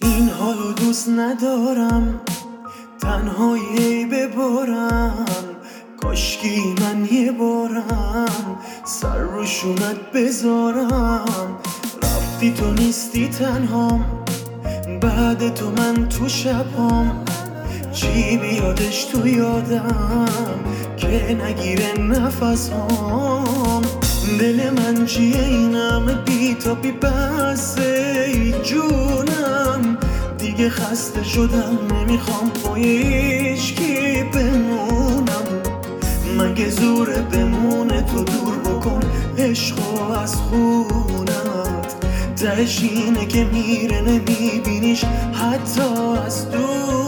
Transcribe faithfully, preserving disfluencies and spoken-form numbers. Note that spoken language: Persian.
این حالو دوست ندارم، تنهایی ببارم. کاشکی من یه بارم سر روشونت بذارم. رفتی تو نیستی تنهام، بعد تو من تو شبام. چی بیادش تو یادم که نگیره نفس هام. دل من چیه این همه بی تا بی بسه ای جونم. دیگه خسته شدم نمیخوام پای هیچکی بمونم. مگه زوره بمونه تو دور بکن عشقو از خونت. تهش اینه که میره نمیبینیش حتی از دور.